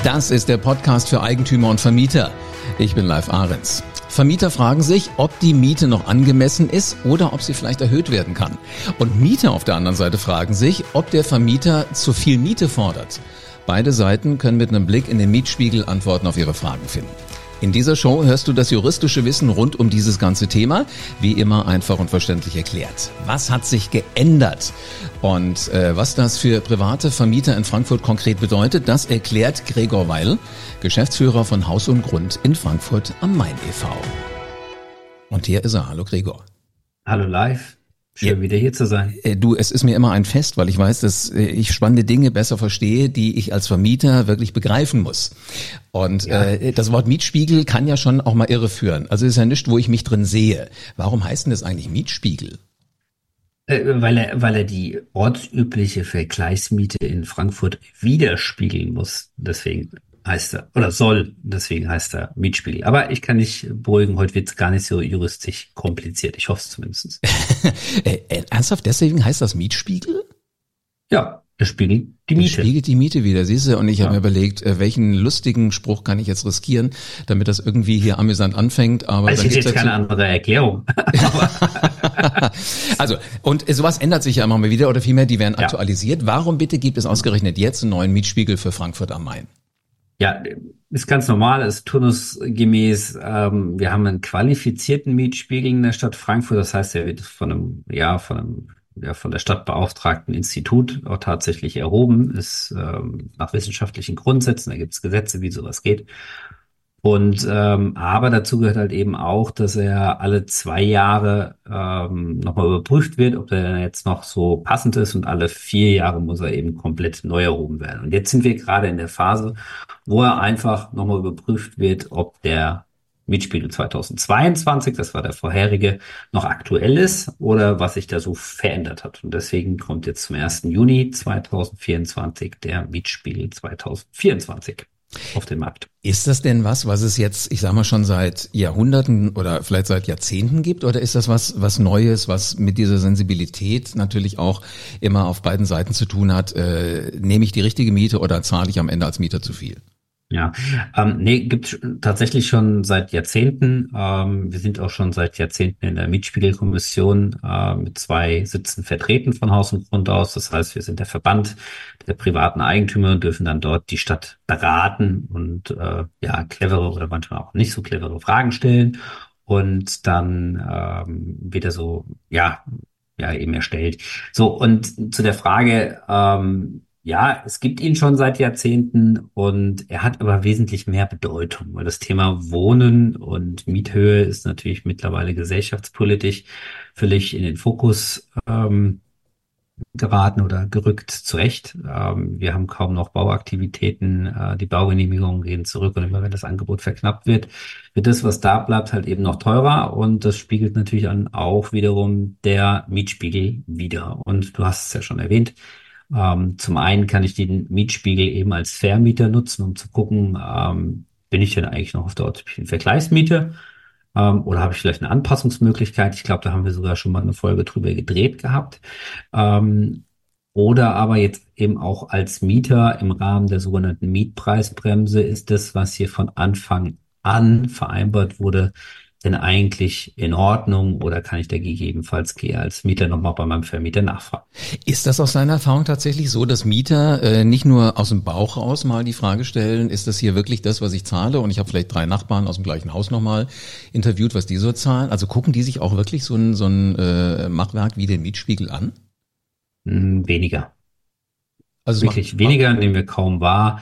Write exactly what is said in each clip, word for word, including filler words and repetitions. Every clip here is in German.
Das ist der Podcast für Eigentümer und Vermieter. Ich bin Live Ahrens. Vermieter fragen sich, ob die Miete noch angemessen ist oder ob sie vielleicht erhöht werden kann. Und Mieter auf der anderen Seite fragen sich, ob der Vermieter zu viel Miete fordert. Beide Seiten können mit einem Blick in den Mietspiegel Antworten auf ihre Fragen finden. In dieser Show hörst du das juristische Wissen rund um dieses ganze Thema, wie immer einfach und verständlich erklärt. Was hat sich geändert? Und äh, was das für private Vermieter in Frankfurt konkret bedeutet, das erklärt Gregor Weil, Geschäftsführer von Haus und Grund in Frankfurt am Main e V Und hier ist er. Hallo Gregor. Hallo Live. Schön, ja, wieder hier zu sein. Du, es ist mir immer ein Fest, weil ich weiß, dass ich spannende Dinge besser verstehe, die ich als Vermieter wirklich begreifen muss. Und ja. äh, das Wort Mietspiegel kann ja schon auch mal irreführen. Also es ist ja nichts, wo ich mich drin sehe. Warum heißt denn das eigentlich Mietspiegel? Äh, weil er, weil er die ortsübliche Vergleichsmiete in Frankfurt widerspiegeln muss. Deswegen heißt er, oder soll, deswegen heißt er Mietspiegel. Aber ich kann dich beruhigen, heute wird es gar nicht so juristisch kompliziert. Ich hoffe es zumindest. äh, ernsthaft, deswegen heißt das Mietspiegel? Ja, das spiegelt die Miete. Das spiegelt die Miete wieder, siehst du? Und ich ja. habe mir überlegt, welchen lustigen Spruch kann ich jetzt riskieren, damit das irgendwie hier amüsant anfängt. Aber also ich hätte jetzt keine andere Erklärung. Also, und sowas ändert sich ja immer mal wieder, oder vielmehr, die werden aktualisiert. Ja. Warum bitte gibt es ausgerechnet jetzt einen neuen Mietspiegel für Frankfurt am Main? Ja, ist ganz normal, ist turnusgemäß. Ähm, wir haben einen qualifizierten Mietspiegel in der Stadt Frankfurt. Das heißt, er wird von einem, ja, von einem, ja, von der stadtbeauftragten Institut auch tatsächlich erhoben, ist ähm, nach wissenschaftlichen Grundsätzen. Da gibt es Gesetze, wie sowas geht. Und ähm, aber dazu gehört halt eben auch, dass er alle zwei Jahre ähm, nochmal überprüft wird, ob der jetzt noch so passend ist, und alle vier Jahre muss er eben komplett neu erhoben werden. Und jetzt sind wir gerade in der Phase, wo er einfach nochmal überprüft wird, ob der Mietspiegel zweitausendzweiundzwanzig, das war der vorherige, noch aktuell ist oder was sich da so verändert hat. Und deswegen kommt jetzt zum ersten Juni zweitausendvierundzwanzig der Mietspiegel zweitausendvierundzwanzig auf den Markt. Ist das denn was, was es jetzt, ich sag mal, schon seit Jahrhunderten oder vielleicht seit Jahrzehnten gibt? Oder ist das was, was Neues, was mit dieser Sensibilität natürlich auch immer auf beiden Seiten zu tun hat? Äh, nehme ich die richtige Miete oder zahle ich am Ende als Mieter zu viel? Ja, ähm, nee, gibt's tatsächlich schon seit Jahrzehnten. Ähm, wir sind auch schon seit Jahrzehnten in der Mietspiegelkommission äh, mit zwei Sitzen vertreten von Haus und Grund aus. Das heißt, wir sind der Verband der privaten Eigentümer und dürfen dann dort die Stadt beraten und äh, ja clevere oder manchmal auch nicht so clevere Fragen stellen. Und dann ähm, wird er so, ja, ja eben erstellt. So, und zu der Frage, ähm, ja, es gibt ihn schon seit Jahrzehnten und er hat aber wesentlich mehr Bedeutung, weil das Thema Wohnen und Miethöhe ist natürlich mittlerweile gesellschaftspolitisch völlig in den Fokus ähm, geraten oder gerückt, zu Recht. Ähm, wir haben kaum noch Bauaktivitäten, äh, die Baugenehmigungen gehen zurück und immer wenn das Angebot verknappt wird, wird das, was da bleibt, halt eben noch teurer, und das spiegelt natürlich an auch wiederum der Mietspiegel wider. Und du hast es ja schon erwähnt, Ähm, zum einen kann ich den Mietspiegel eben als Vermieter nutzen, um zu gucken, ähm, bin ich denn eigentlich noch auf der ortsüblichen Vergleichsmiete ähm, oder habe ich vielleicht eine Anpassungsmöglichkeit? Ich glaube, da haben wir sogar schon mal eine Folge drüber gedreht gehabt. Ähm, oder aber jetzt eben auch als Mieter im Rahmen der sogenannten Mietpreisbremse, ist das, was hier von Anfang an vereinbart wurde, denn eigentlich in Ordnung, oder kann ich da gegebenenfalls gehe als Mieter nochmal bei meinem Vermieter nachfragen? Ist das aus deiner Erfahrung tatsächlich so, dass Mieter äh, nicht nur aus dem Bauch raus mal die Frage stellen, ist das hier wirklich das, was ich zahle? Und ich habe vielleicht drei Nachbarn aus dem gleichen Haus nochmal interviewt, was die so zahlen. Also gucken die sich auch wirklich so ein, so ein äh, Machwerk wie den Mietspiegel an? Hm, weniger. Also wirklich weniger, nehmen wir kaum wahr.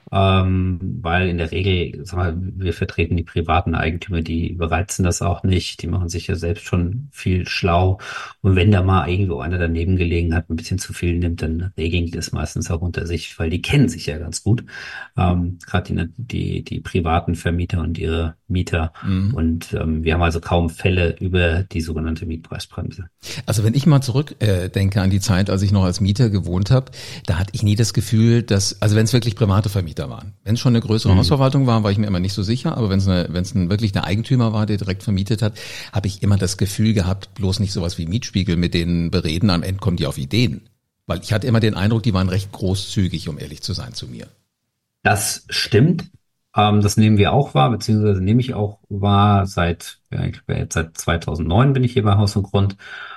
Ähm, weil in der Regel, sag mal, wir vertreten die privaten Eigentümer, die überreizen das auch nicht, die machen sich ja selbst schon viel schlau, und wenn da mal irgendwo einer daneben gelegen hat, ein bisschen zu viel nimmt, dann regeln die das meistens auch unter sich, weil die kennen sich ja ganz gut, ähm, gerade die, die die privaten Vermieter und ihre Mieter, mhm. und ähm, wir haben also kaum Fälle über die sogenannte Mietpreisbremse. Also wenn ich mal zurück äh, denke an die Zeit, als ich noch als Mieter gewohnt habe, da hatte ich nie das Gefühl, dass, also wenn es wirklich private Vermieter waren. Wenn es schon eine größere mhm. Hausverwaltung war, war ich mir immer nicht so sicher, aber wenn es eine, wenn es ein, wirklich ein Eigentümer war, der direkt vermietet hat, habe ich immer das Gefühl gehabt, bloß nicht sowas wie Mietspiegel mit denen bereden, am Ende kommen die auf Ideen. Weil ich hatte immer den Eindruck, die waren recht großzügig, um ehrlich zu sein, zu mir. Das stimmt. Ähm, das nehmen wir auch wahr, beziehungsweise nehme ich auch wahr seit, ja, ich glaube, jetzt seit zweitausendneun bin ich hier bei Haus und Grund.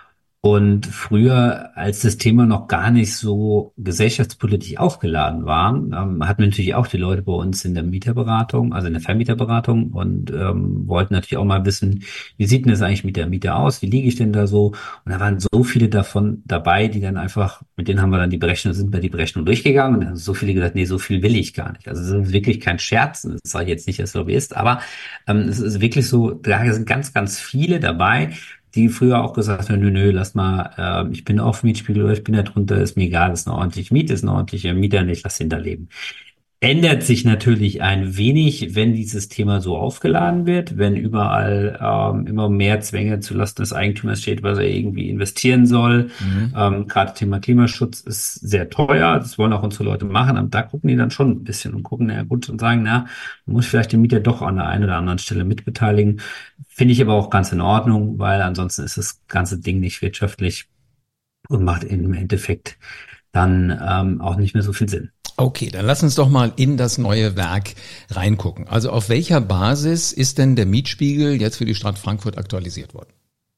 Und früher, als das Thema noch gar nicht so gesellschaftspolitisch aufgeladen war, ähm, hatten wir natürlich auch die Leute bei uns in der Mieterberatung, also in der Vermieterberatung und ähm, wollten natürlich auch mal wissen, wie sieht denn das eigentlich mit der Miete aus? Wie liege ich denn da so? Und da waren so viele davon dabei, die dann einfach, mit denen haben wir dann die Berechnung, sind wir die Berechnung durchgegangen und dann haben so viele gesagt, nee, so viel will ich gar nicht. Also das ist wirklich kein Scherz, das sage ich jetzt nicht als Lobbyist, aber ähm, es ist wirklich so, da sind ganz, ganz viele dabei, die früher auch gesagt haben, nö, nö, lass mal, äh, ich bin auf Mietspiegel oder ich bin da drunter, ist mir egal, ist eine ordentliche Miete, ist eine ordentliche Mieter und ich lasse ihn da leben. Ändert sich natürlich ein wenig, wenn dieses Thema so aufgeladen wird, wenn überall ähm, immer mehr Zwänge zulasten des Eigentümers steht, was er irgendwie investieren soll. Mhm. Ähm, gerade Thema Klimaschutz ist sehr teuer, das wollen auch unsere Leute machen, aber da gucken die dann schon ein bisschen und gucken, na gut, und sagen, na, man muss vielleicht den Mieter doch an der einen oder anderen Stelle mitbeteiligen. Finde ich aber auch ganz in Ordnung, weil ansonsten ist das ganze Ding nicht wirtschaftlich und macht im Endeffekt dann ähm, auch nicht mehr so viel Sinn. Okay, dann lass uns doch mal in das neue Werk reingucken. Also auf welcher Basis ist denn der Mietspiegel jetzt für die Stadt Frankfurt aktualisiert worden?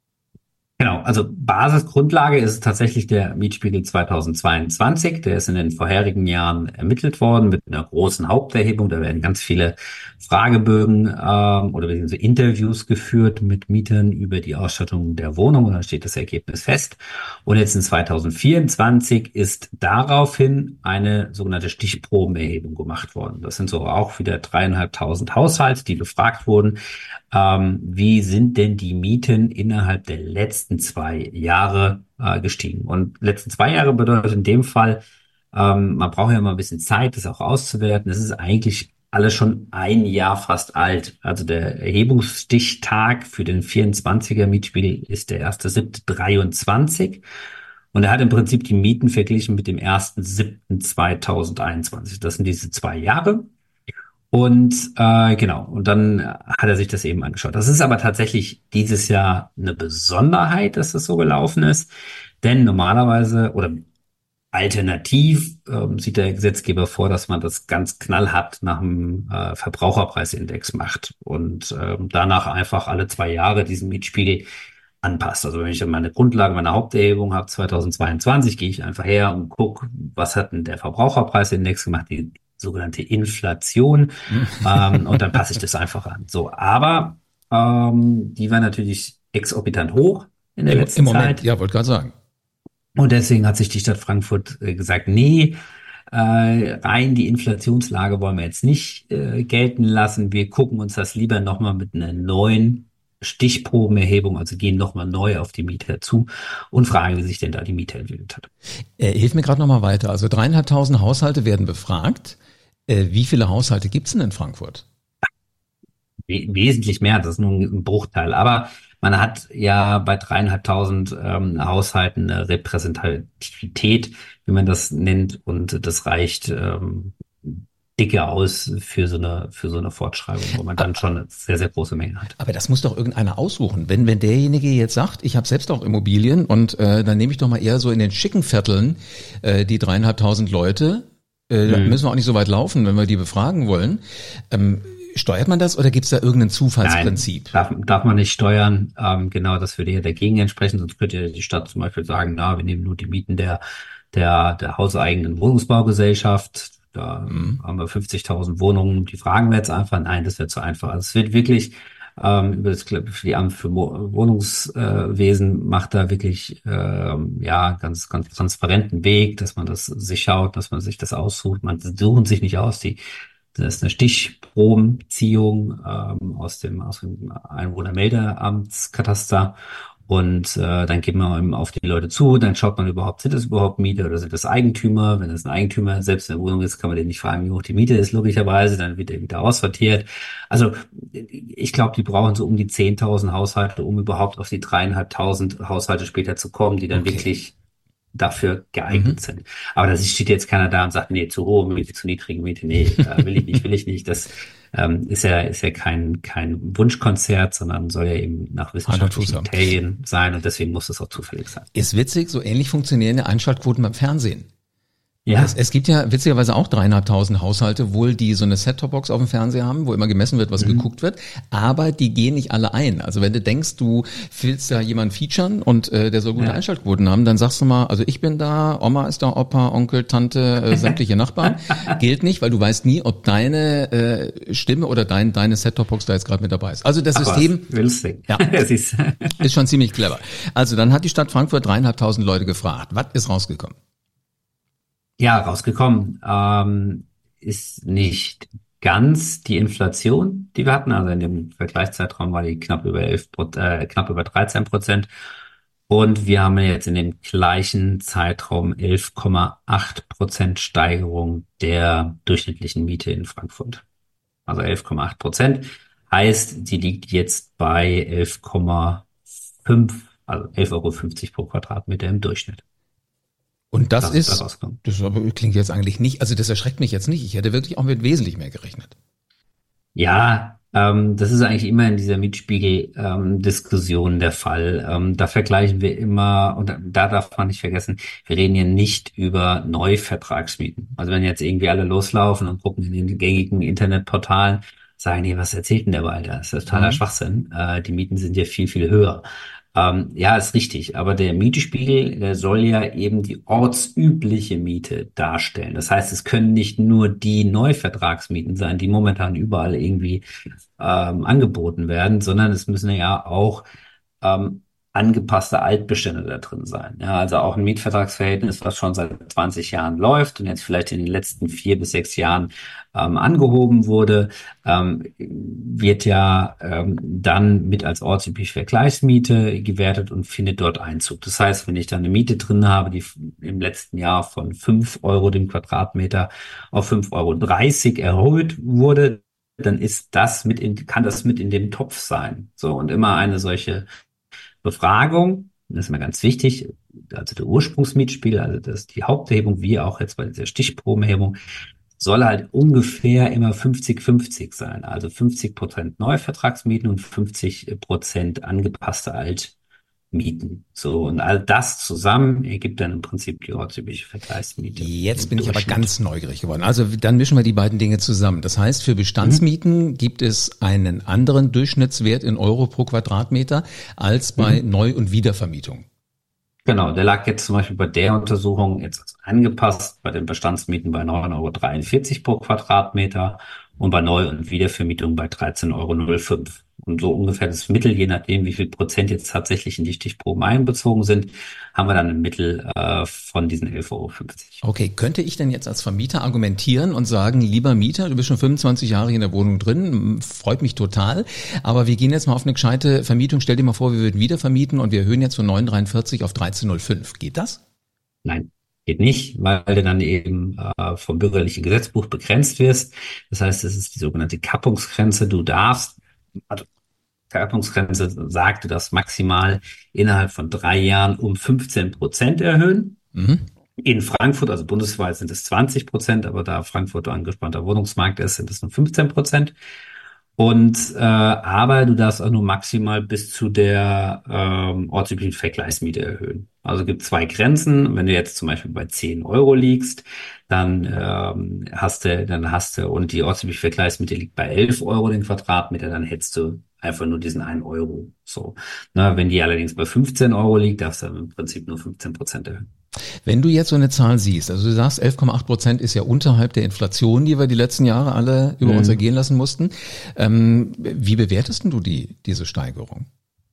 Genau, also Basisgrundlage ist tatsächlich der Mietspiegel zweitausendzweiundzwanzig. Der ist in den vorherigen Jahren ermittelt worden mit einer großen Haupterhebung. Da werden ganz viele Fragebögen ähm, oder beziehungsweise Interviews geführt mit Mietern über die Ausstattung der Wohnung und dann steht das Ergebnis fest. Und jetzt in zweitausendvierundzwanzig ist daraufhin eine sogenannte Stichprobenerhebung gemacht worden. Das sind so auch wieder dreieinhalbtausend Haushalte, die befragt wurden. Ähm, wie sind denn die Mieten innerhalb der letzten zwei Jahre äh, gestiegen? Und letzten zwei Jahre bedeutet in dem Fall, ähm, man braucht ja immer ein bisschen Zeit, das auch auszuwerten. Es ist eigentlich alles schon ein Jahr fast alt. Also der Erhebungsstichtag für den vierundzwanziger Mietspiegel ist der erster siebter dreiundzwanzig. Und er hat im Prinzip die Mieten verglichen mit dem ersten siebten zweitausendeinundzwanzig. Das sind diese zwei Jahre. Und äh, genau, und dann hat er sich das eben angeschaut. Das ist aber tatsächlich dieses Jahr eine Besonderheit, dass das so gelaufen ist. Denn normalerweise oder alternativ ähm, sieht der Gesetzgeber vor, dass man das ganz knallhart nach dem äh, Verbraucherpreisindex macht und ähm, danach einfach alle zwei Jahre diesen Mietspiegel anpasst. Also wenn ich dann meine Grundlage, meine Haupterhebung habe zweitausendzweiundzwanzig, gehe ich einfach her und gucke, was hat denn der Verbraucherpreisindex gemacht, die sogenannte Inflation, ähm, und dann passe ich das einfach an. So, aber ähm, die war natürlich exorbitant hoch in der Im, letzten im Moment, Zeit. ja, wollte gerade sagen. Und deswegen hat sich die Stadt Frankfurt äh, gesagt, nee, äh, rein die Inflationslage wollen wir jetzt nicht äh, gelten lassen. Wir gucken uns das lieber nochmal mit einer neuen Stichprobenerhebung, also gehen nochmal neu auf die Mieter zu und fragen, wie sich denn da die Miete entwickelt hat. Äh, hilf mir gerade nochmal weiter. Also dreieinhalbtausend Haushalte werden befragt. Äh, wie viele Haushalte gibt's denn in Frankfurt? We wesentlich mehr, das ist nur ein Bruchteil. Aber man hat ja bei dreieinhalbtausend ähm, Haushalten eine Repräsentativität, wie man das nennt, und das reicht ähm, dicke aus für so eine für so eine Fortschreibung, wo man dann schon eine sehr, sehr große Menge hat. Aber das muss doch irgendeiner aussuchen. Wenn wenn derjenige jetzt sagt, ich habe selbst auch Immobilien und äh, dann nehme ich doch mal eher so in den schicken Vierteln äh, die dreieinhalbtausend Leute, äh, da Mhm. müssen wir auch nicht so weit laufen, wenn wir die befragen wollen. Ähm, steuert man das oder gibt's da irgendein Zufallsprinzip? Nein, darf, darf man nicht steuern. Ähm, genau, das würde ja dagegen entsprechen. Sonst könnte ja die Stadt zum Beispiel sagen, na, wir nehmen nur die Mieten der, der, der hauseigenen Wohnungsbaugesellschaft. Da Mhm. haben wir fünfzigtausend Wohnungen. Die fragen wir jetzt einfach. Nein, das wäre zu einfach. Also es wird wirklich, ähm, über das für die Amt für Mo- Wohnungswesen macht da wirklich, ähm, ja, ganz, ganz transparenten Weg, dass man das sich schaut, dass man sich das aussucht. Man suchen sich nicht aus. Die Das ist eine Stichprobenziehung ähm, aus dem, aus dem Einwohnermeldeamtskataster. Und äh, dann geht man eben auf die Leute zu, dann schaut man überhaupt, sind das überhaupt Mieter oder sind das Eigentümer? Wenn das ein Eigentümer selbst in der Wohnung ist, kann man den nicht fragen, wie hoch die Miete ist, logischerweise. Dann wird er wieder aussortiert. Also ich glaube, die brauchen so um die zehntausend Haushalte, um überhaupt auf die dreieinhalbtausend Haushalte später zu kommen, die dann Okay. wirklich dafür geeignet Mhm. sind. Aber da steht jetzt keiner da und sagt, nee, zu hohe Miete, zu niedrige Miete, nee, äh, will ich nicht, will ich nicht. Das ähm, ist ja ist ja kein kein Wunschkonzert, sondern soll ja eben nach Hand und Fuß wissenschaftlichen haben. Kriterien sein und deswegen muss es auch zufällig sein. Ist witzig, so ähnlich funktionieren ja Einschaltquoten beim Fernsehen. Es, Ja. es gibt ja witzigerweise auch dreieinhalbtausend Haushalte wohl, die so eine Set-Top-Box auf dem Fernseher haben, wo immer gemessen wird, was Mhm. geguckt wird, aber die gehen nicht alle ein. Also wenn du denkst, du willst da jemanden featuren und äh, der soll gute Ja. Einschaltquoten haben, dann sagst du mal, also ich bin da, Oma ist da, Opa, Onkel, Tante, äh, sämtliche Nachbarn. Gilt nicht, weil du weißt nie, ob deine äh, Stimme oder dein, deine Set-Top-Box da jetzt gerade mit dabei ist. Also das Ach was, System, lustig. ja, Es ist, ist schon ziemlich clever. Also dann hat die Stadt Frankfurt dreieinhalbtausend Leute gefragt. Was ist rausgekommen? ja, rausgekommen. Ähm, ist nicht ganz die Inflation, die wir hatten. Also in dem Vergleichszeitraum war die knapp über elf, Pro- äh, knapp über dreizehn Prozent. Und wir haben jetzt in dem gleichen Zeitraum elf Komma acht Prozent Steigerung der durchschnittlichen Miete in Frankfurt. Also elf Komma acht Prozent heißt, die liegt jetzt bei elf Komma fünf, also elf Euro fünfzig pro Quadratmeter im Durchschnitt. Und das Das ist da ist, rausgekommen. das aber klingt jetzt eigentlich nicht, also das erschreckt mich jetzt nicht. Ich hätte wirklich auch mit wesentlich mehr gerechnet. Ja, ähm, das ist eigentlich immer in dieser Mietspiegel-Diskussion der Fall. Ähm, da vergleichen wir immer, und da, da darf man nicht vergessen, wir reden hier nicht über Neuvertragsmieten. Also wenn jetzt irgendwie alle loslaufen und gucken in den gängigen Internetportalen, sagen die, was erzählt denn der Walter? Das ist totaler Mhm. Schwachsinn. Äh, die Mieten sind ja viel, viel höher. Ähm, ja, ist richtig. Aber der Mietespiegel, der soll ja eben die ortsübliche Miete darstellen. Das heißt, es können nicht nur die Neuvertragsmieten sein, die momentan überall irgendwie ähm, angeboten werden, sondern es müssen ja auch ähm, angepasste Altbestände da drin sein. Ja, also auch ein Mietvertragsverhältnis, was schon seit zwanzig Jahren läuft und jetzt vielleicht in den letzten vier bis sechs Jahren ähm, angehoben wurde, ähm, wird ja ähm, dann mit als ortsübliche Vergleichsmiete gewertet und findet dort Einzug. Das heißt, wenn ich da eine Miete drin habe, die im letzten Jahr von fünf Euro dem Quadratmeter auf fünf Euro dreißig erhöht wurde, dann ist das mit in, kann das mit in dem Topf sein. So, und immer eine solche Befragung, das ist mir ganz wichtig, also der Ursprungsmietspiegel, also das die Haupterhebung, wie auch jetzt bei dieser Stichprobenerhebung, soll halt ungefähr immer fünfzig fünfzig sein. Also fünfzig Prozent Neuvertragsmieten und fünfzig Prozent angepasste Altmieten. So, und all das zusammen ergibt dann im Prinzip die ortsübliche Vergleichsmiete Jetzt im bin ich aber Durchschnitt. ganz neugierig geworden. Also dann mischen wir die beiden Dinge zusammen. Das heißt, für Mhm. Bestandsmieten gibt es einen anderen Durchschnittswert in Euro pro Quadratmeter als bei Mhm. Neu- und Wiedervermietung. Genau, der lag jetzt zum Beispiel bei der Untersuchung jetzt angepasst bei den Bestandsmieten bei neun Euro dreiundvierzig pro Quadratmeter und bei Neu- und Wiedervermietung bei dreizehn Euro null fünf. Und so ungefähr das Mittel, je nachdem, wie viel Prozent jetzt tatsächlich in die Stichproben einbezogen sind, haben wir dann ein Mittel äh, von diesen elf Euro fünfzig. Okay, könnte ich denn jetzt als Vermieter argumentieren und sagen, lieber Mieter, du bist schon fünfundzwanzig Jahre hier in der Wohnung drin, freut mich total, aber wir gehen jetzt mal auf eine gescheite Vermietung. Stell dir mal vor, wir würden wieder vermieten und wir erhöhen jetzt von neun Euro dreiundvierzig auf dreizehn Euro null fünf. Geht das? Nein, geht nicht, weil du dann eben äh, vom bürgerlichen Gesetzbuch begrenzt wirst. Das heißt, es ist die sogenannte Kappungsgrenze. Du darfst, also Kappungsgrenze sagt, du darfst maximal innerhalb von drei Jahren um fünfzehn Prozent erhöhen. Mhm. In Frankfurt, also bundesweit sind es zwanzig Prozent, aber da Frankfurt ein angespannter Wohnungsmarkt ist, sind es nur fünfzehn Prozent. Und äh, aber du darfst auch nur maximal bis zu der ähm, ortsüblichen Vergleichsmiete erhöhen. Also gibt zwei Grenzen. Wenn du jetzt zum Beispiel bei zehn Euro liegst, dann ähm, hast du, dann hast du und die ortsübliche Vergleichsmiete liegt bei elf Euro den Quadratmeter, dann hättest du einfach nur diesen einen Euro. So. Na, wenn die allerdings bei fünfzehn Euro liegt, darfst du im Prinzip nur fünfzehn Prozent erhöhen. Wenn du jetzt so eine Zahl siehst, also du sagst, elf Komma acht Prozent ist ja unterhalb der Inflation, die wir die letzten Jahre alle über uns Mhm. ergehen lassen mussten. Ähm, wie bewertest denn du die, diese Steigerung?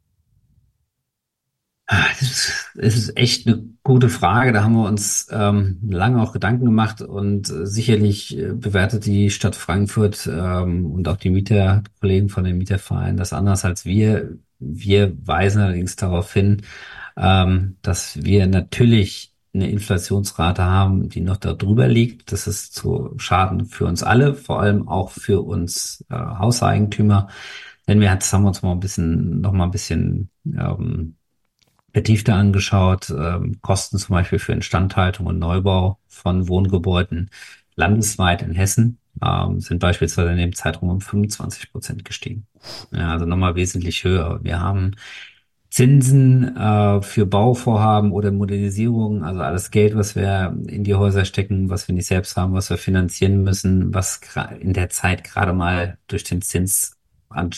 Das ist, das ist echt eine gute Frage. Da haben wir uns ähm, lange auch Gedanken gemacht und äh, sicherlich äh, bewertet die Stadt Frankfurt ähm, und auch die Mieterkollegen von den Mietervereinen das anders als wir. Wir weisen allerdings darauf hin, ähm, dass wir natürlich eine Inflationsrate haben, die noch da drüber liegt. Das ist zu Schaden für uns alle, vor allem auch für uns äh, Hauseigentümer. Denn wir das haben wir uns mal ein bisschen, noch mal ein bisschen ähm, vertiefter angeschaut, ähm, Kosten zum Beispiel für Instandhaltung und Neubau von Wohngebäuden landesweit in Hessen ähm, sind beispielsweise in dem Zeitraum um fünfundzwanzig Prozent gestiegen. Ja, also nochmal wesentlich höher. Wir haben Zinsen äh, für Bauvorhaben oder Modernisierung, also alles Geld, was wir in die Häuser stecken, was wir nicht selbst haben, was wir finanzieren müssen, was gra- in der Zeit gerade mal durch den Zins an,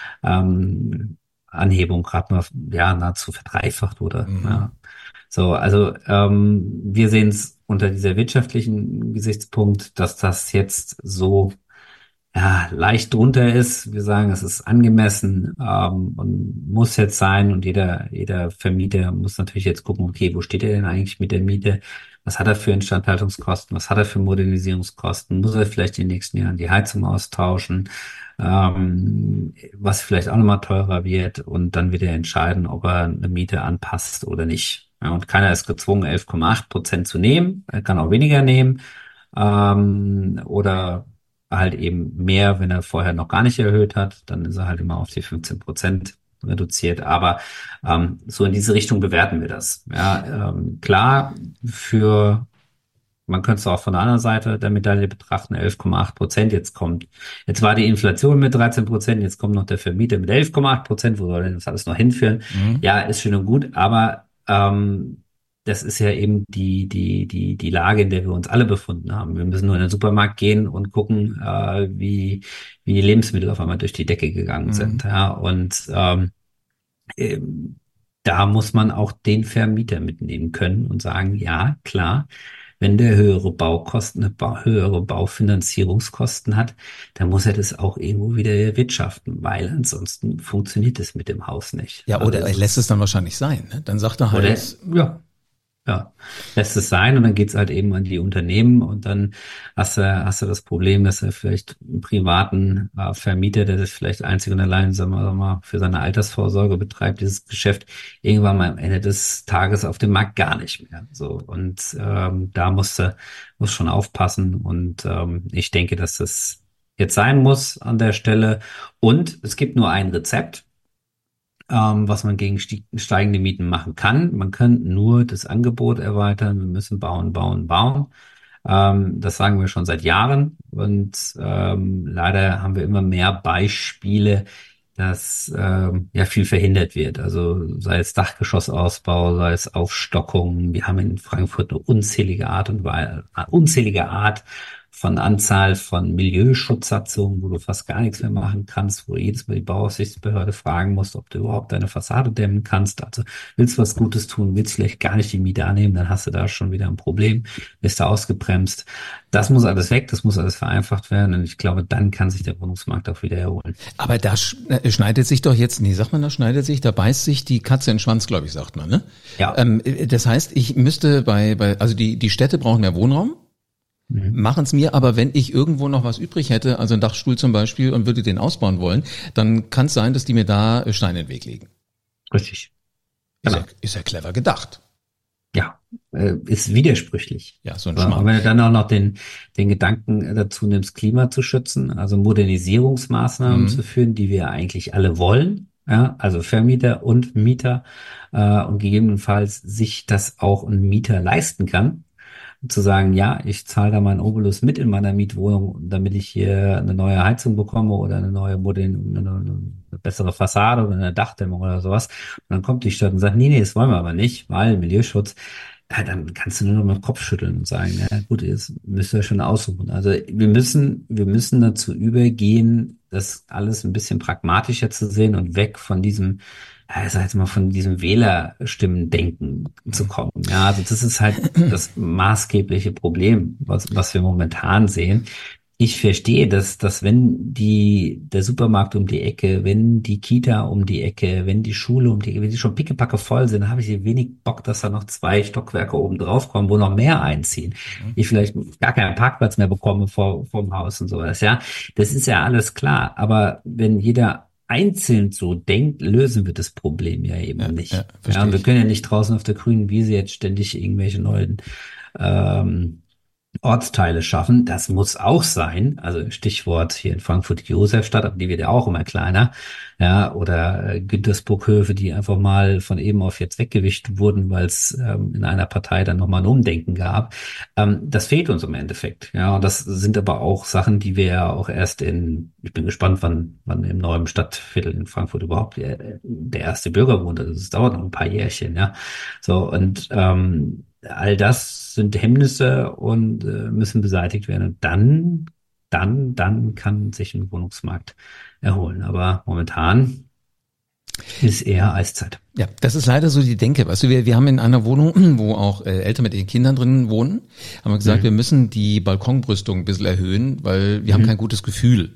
ähm, Anhebung gerade mal ja nahezu verdreifacht wurde. Mhm. Ja. So, also ähm, wir sehen es unter dieser wirtschaftlichen Gesichtspunkt, dass das jetzt so ja, leicht drunter ist. Wir sagen, es ist angemessen ähm, und muss jetzt sein. Und jeder, jeder Vermieter muss natürlich jetzt gucken, okay, wo steht er denn eigentlich mit der Miete? Was hat er für Instandhaltungskosten? Was hat er für Modernisierungskosten? Muss er vielleicht in den nächsten Jahren die Heizung austauschen? Ähm, was vielleicht auch nochmal teurer wird. Und dann wird er entscheiden, ob er eine Miete anpasst oder nicht. Ja, und keiner ist gezwungen, elf Komma acht Prozent zu nehmen. Er kann auch weniger nehmen. Ähm, oder halt eben mehr, wenn er vorher noch gar nicht erhöht hat, dann ist er halt immer auf die fünfzehn Prozent reduziert. Aber ähm, so in diese Richtung bewerten wir das. Ja, ähm, klar, für man könnte es auch von der anderen Seite der Medaille betrachten, elf Komma acht Prozent. Jetzt kommt, jetzt war die Inflation mit dreizehn Prozent, jetzt kommt noch der Vermieter mit elf Komma acht Prozent. Wo soll denn das alles noch hinführen? Mhm. Ja, ist schön und gut, aber ähm, das ist ja eben die, die, die, die Lage, in der wir uns alle befunden haben. Wir müssen nur in den Supermarkt gehen und gucken, äh, wie, wie die Lebensmittel auf einmal durch die Decke gegangen Mhm. sind. Ja, und ähm, ähm, da muss man auch den Vermieter mitnehmen können und sagen, ja, klar, wenn der höhere Baukosten, eine ba höhere Baufinanzierungskosten hat, dann muss er das auch irgendwo wieder erwirtschaften, weil ansonsten funktioniert es mit dem Haus nicht. Ja, Also oder es er lässt es ist, dann wahrscheinlich sein. Ne? Dann sagt er oder, halt, ja, ja, lässt es sein und dann geht's halt eben an die Unternehmen und dann hast du, hast du das Problem, dass er vielleicht einen privaten äh, Vermieter, der das vielleicht einzig und allein, sagen wir mal, für seine Altersvorsorge betreibt, dieses Geschäft irgendwann mal am Ende des Tages auf dem Markt gar nicht mehr. So und ähm, da musst du muss schon aufpassen und ähm, ich denke, dass das jetzt sein muss an der Stelle und es gibt nur ein Rezept ähm, was man gegen sti- steigende Mieten machen kann. Man kann nur das Angebot erweitern. Wir müssen bauen, bauen, bauen. Ähm, das sagen wir schon seit Jahren und ähm, leider haben wir immer mehr Beispiele, dass ähm, ja viel verhindert wird. Also sei es Dachgeschossausbau, sei es Aufstockung. Wir haben in Frankfurt eine unzählige Art und Weise, unzählige Art von Anzahl von Milieuschutzsatzungen, wo du fast gar nichts mehr machen kannst, wo du jedes Mal die Bauaufsichtsbehörde fragen musst, ob du überhaupt deine Fassade dämmen kannst. Also willst du was Gutes tun, willst vielleicht gar nicht die Miete annehmen, dann hast du da schon wieder ein Problem, bist da ausgebremst. Das muss alles weg, das muss alles vereinfacht werden und ich glaube, dann kann sich der Wohnungsmarkt auch wieder erholen. aber da sch äh, schneidet sich doch jetzt, nee, sagt man, da schneidet sich, da beißt sich die Katze in den Schwanz, glaube ich, sagt man, ne? Ja. Ähm, äh, das heißt, ich müsste bei, bei, also die, die Städte brauchen mehr Wohnraum, Mhm. machen es mir, aber wenn ich irgendwo noch was übrig hätte, also einen Dachstuhl zum Beispiel und würde den ausbauen wollen, dann kann es sein, dass die mir da äh, Steine in den Weg legen. Richtig. Ist ja, Genau. ist ja clever gedacht. Ja, äh, ist widersprüchlich. Ja, so ein Ja, und Schmarrn. wenn du dann auch noch den, den Gedanken dazu nimmst, Klima zu schützen, also Modernisierungsmaßnahmen Mhm. zu führen, die wir eigentlich alle wollen, ja, also Vermieter und Mieter, äh, und gegebenenfalls sich das auch ein Mieter leisten kann, zu sagen, ja, ich zahle da meinen Obolus mit in meiner Mietwohnung, damit ich hier eine neue Heizung bekomme oder eine neue Modern, eine, eine bessere Fassade oder eine Dachdämmung oder sowas. Und dann kommt die Stadt und sagt, nee, nee, das wollen wir aber nicht, weil Milieuschutz. Ja, dann kannst du nur noch mit dem Kopf schütteln und sagen, ja gut, jetzt müsst ihr schon aussuchen. Also wir müssen, wir müssen dazu übergehen, das alles ein bisschen pragmatischer zu sehen und weg von diesem, ja, ich sag jetzt mal, von diesem Wählerstimmendenken zu kommen. Ja, also das ist halt das maßgebliche Problem, was, was wir momentan sehen. Ich verstehe, dass, dass wenn die, der Supermarkt um die Ecke, wenn die Kita um die Ecke, wenn die Schule um die Ecke, wenn die schon pickepacke voll sind, dann habe ich wenig Bock, dass da noch zwei Stockwerke oben drauf kommen, wo noch mehr einziehen. Mhm. Ich vielleicht gar keinen Parkplatz mehr bekomme vor, vorm Haus und sowas, ja. Das ist ja alles klar. Aber wenn jeder einzeln so denkt, lösen wir das Problem ja eben Ja, ja, nicht. Ja, verstehe und wir ich. können ja nicht draußen auf der grünen Wiese jetzt ständig irgendwelche neuen, ähm, Ortsteile schaffen. Das muss auch sein. Also Stichwort hier in Frankfurt die Josefstadt, aber die wird ja auch immer kleiner. Ja, oder äh, Güntersburghöfe, die einfach mal von eben auf jetzt weggewischt wurden, weil es ähm, in einer Partei dann nochmal ein Umdenken gab. Ähm, das fehlt uns im Endeffekt. Ja, und das sind aber auch Sachen, die wir ja auch erst in, ich bin gespannt, wann, wann im neuen Stadtviertel in Frankfurt überhaupt der, der erste Bürger wohnt. Also es dauert noch ein paar Jährchen, ja. So, und ähm, all das sind Hemmnisse und äh, müssen beseitigt werden. Und dann, dann, dann kann sich ein Wohnungsmarkt erholen. Aber momentan ist eher Eiszeit. Ja, das ist leider so die Denke. Weißt du, wir, wir haben in einer Wohnung, wo auch äh, Eltern mit ihren Kindern drin wohnen, haben wir gesagt, mhm. wir müssen die Balkonbrüstung ein bisschen erhöhen, weil wir mhm. haben kein gutes Gefühl.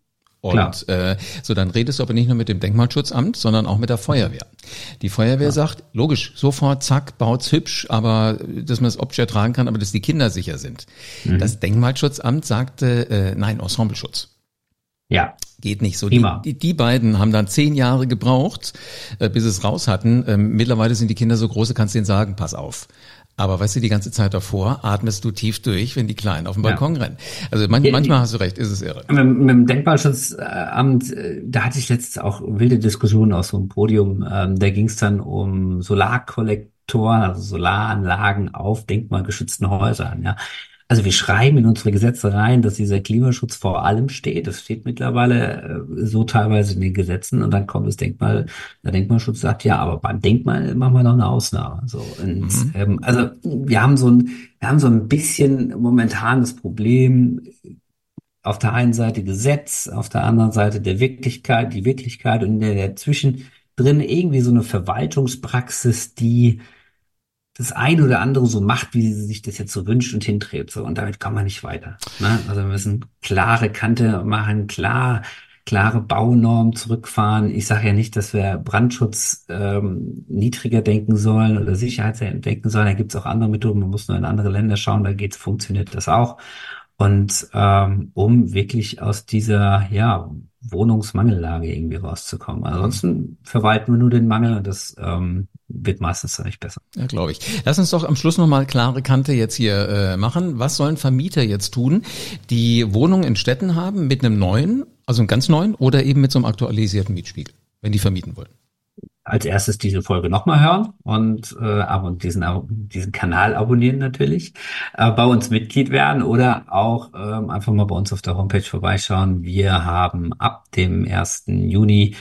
Und äh, so, dann redest du aber nicht nur mit dem Denkmalschutzamt, sondern auch mit der Feuerwehr. Die Feuerwehr ja. sagt, logisch, sofort, zack, baut's hübsch, aber dass man das Objekt ertragen kann, aber dass die Kinder sicher sind. Mhm. Das Denkmalschutzamt sagte, äh, nein, Ensembleschutz. Ja. Geht nicht so. Die, die, die beiden haben dann zehn Jahre gebraucht, äh, bis es raus hatten. Ähm, mittlerweile sind die Kinder so groß, du kannst denen sagen, pass auf. Aber weißt du, die ganze Zeit davor atmest du tief durch, wenn die Kleinen auf dem Balkon ja. rennen. Also man, manchmal hast du recht, ist es irre. Mit, mit dem Denkmalschutzamt, da hatte ich letztens auch wilde Diskussionen aus so einem Podium. Ähm, da ging es dann um Solarkollektoren, also Solaranlagen auf denkmalgeschützten Häusern. Ja. Also wir schreiben in unsere Gesetze rein, dass dieser Klimaschutz vor allem steht. Das steht mittlerweile äh, so teilweise in den Gesetzen und dann kommt das Denkmal, der Denkmalschutz sagt, ja, aber beim Denkmal machen wir noch eine Ausnahme. So, und, mhm. ähm, also wir haben so ein, wir haben so ein bisschen momentan das Problem, auf der einen Seite Gesetz, auf der anderen Seite der Wirklichkeit, die Wirklichkeit und in der dazwischen drin irgendwie so eine Verwaltungspraxis, die das eine oder andere so macht, wie sie sich das jetzt so wünscht und hindreht. So. Und damit kann man nicht weiter. Ne? Also wir müssen klare Kante machen, klar, klare Baunormen zurückfahren. Ich sage ja nicht, dass wir Brandschutz ähm, niedriger denken sollen oder Sicherheit denken sollen. Da gibt es auch andere Methoden. Man muss nur in andere Länder schauen, da geht's, funktioniert das auch. Und ähm, um wirklich aus dieser, ja, Wohnungsmangellage irgendwie rauszukommen. Ansonsten verwalten wir nur den Mangel und das ähm, wird meistens nicht besser. Ja, glaube ich. Lass uns doch am Schluss nochmal klare Kante jetzt hier äh, machen. Was sollen Vermieter jetzt tun, die Wohnungen in Städten haben mit einem neuen, also einem ganz neuen oder eben mit so einem aktualisierten Mietspiegel, wenn die vermieten wollen? Als erstes diese Folge nochmal hören und äh, aber diesen diesen Kanal abonnieren natürlich, äh, bei uns Mitglied werden oder auch ähm, einfach mal bei uns auf der Homepage vorbeischauen. Wir haben ab dem ersten Juni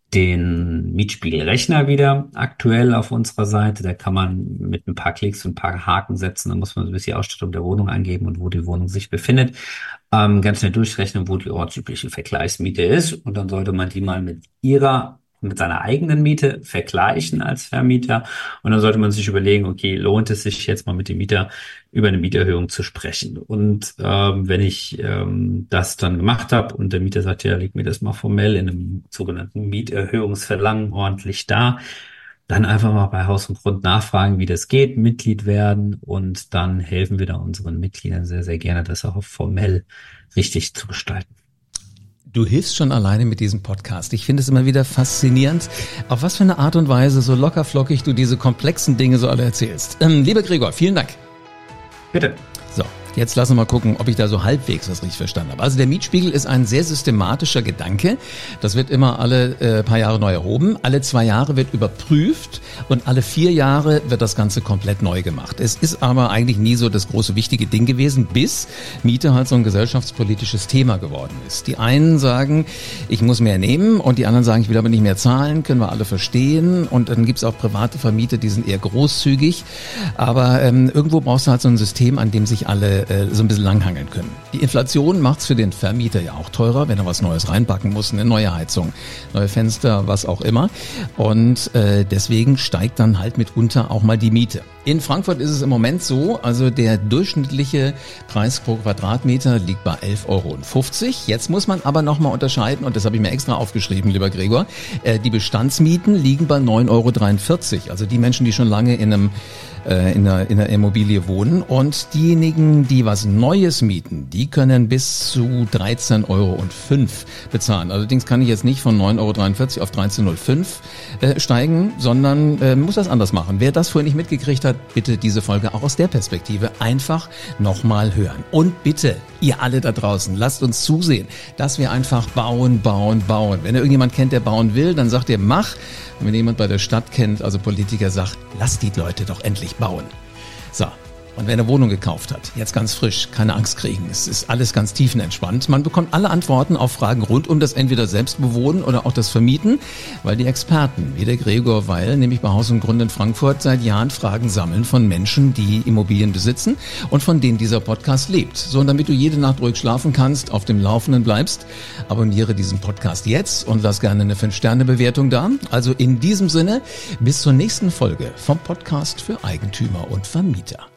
den Mietspiegelrechner wieder aktuell auf unserer Seite. Da kann man mit ein paar Klicks und ein paar Haken setzen. Da muss man so ein bisschen die Ausstattung der Wohnung eingeben und wo die Wohnung sich befindet. Ähm, ganz schnell durchrechnen, wo die ortsübliche Vergleichsmiete ist. Und dann sollte man die mal mit ihrer mit seiner eigenen Miete vergleichen als Vermieter. Und dann sollte man sich überlegen, okay, lohnt es sich jetzt mal mit dem Mieter über eine Mieterhöhung zu sprechen? Und ähm, wenn ich ähm, das dann gemacht habe und der Mieter sagt, ja, leg mir das mal formell in einem sogenannten Mieterhöhungsverlangen ordentlich da, dann einfach mal bei Haus und Grund nachfragen, wie das geht, Mitglied werden und dann helfen wir da unseren Mitgliedern sehr, sehr gerne, das auch formell richtig zu gestalten. Du hilfst schon alleine mit diesem Podcast. Ich finde es immer wieder faszinierend, auf was für eine Art und Weise so locker flockig du diese komplexen Dinge so alle erzählst. Ähm, lieber Gregor, vielen Dank. Bitte. So, jetzt lassen wir mal gucken, ob ich da so halbwegs was richtig verstanden habe. Also der Mietspiegel ist ein sehr systematischer Gedanke. Das wird immer alle äh, paar Jahre neu erhoben. Alle zwei Jahre wird überprüft und alle vier Jahre wird das Ganze komplett neu gemacht. Es ist aber eigentlich nie so das große wichtige Ding gewesen, bis Miete halt so ein gesellschaftspolitisches Thema geworden ist. Die einen sagen, ich muss mehr nehmen und die anderen sagen, ich will aber nicht mehr zahlen, können wir alle verstehen. Und dann gibt's auch private Vermieter, die sind eher großzügig. Aber ähm, irgendwo brauchst du halt so ein System, an dem sich alle äh, so ein bisschen langhangeln können. Die Inflation macht's für den Vermieter ja auch teurer, wenn er was Neues reinpacken muss, eine neue Heizung, neue Fenster, was auch immer. Und äh, deswegen steigt dann halt mitunter auch mal die Miete. In Frankfurt ist es im Moment so, also der durchschnittliche Preis pro Quadratmeter liegt bei elf Euro fünfzig. Jetzt muss man aber nochmal unterscheiden, und das habe ich mir extra aufgeschrieben, lieber Gregor, äh, die Bestandsmieten liegen bei neun Euro dreiundvierzig. Also die Menschen, die schon lange in einem äh, in einer, in einer Immobilie wohnen, und diejenigen, die was Neues mieten, die können bis zu dreizehn Euro fünf bezahlen. Allerdings kann ich jetzt nicht von neun Euro dreiundvierzig auf dreizehn Euro fünf äh, steigen, sondern äh, muss das anders machen. Wer das vorher nicht mitgekriegt hat, bitte diese Folge auch aus der Perspektive einfach nochmal hören. Und bitte, ihr alle da draußen, lasst uns zusehen, dass wir einfach bauen, bauen, bauen. Wenn ihr irgendjemand kennt, der bauen will, dann sagt ihr, mach. Und wenn jemand bei der Stadt kennt, also Politiker, sagt, lass die Leute doch endlich bauen. So. Und wer eine Wohnung gekauft hat, jetzt ganz frisch, keine Angst kriegen. Es ist alles ganz tiefenentspannt. Man bekommt alle Antworten auf Fragen rund um das entweder Selbstbewohnen oder auch das Vermieten, weil die Experten, wie der Gregor Weil, nämlich bei Haus und Grund in Frankfurt, seit Jahren Fragen sammeln von Menschen, die Immobilien besitzen und von denen dieser Podcast lebt. So, und damit du jede Nacht ruhig schlafen kannst, auf dem Laufenden bleibst, abonniere diesen Podcast jetzt und lass gerne eine fünf Sterne Bewertung da. Also in diesem Sinne, bis zur nächsten Folge vom Podcast für Eigentümer und Vermieter.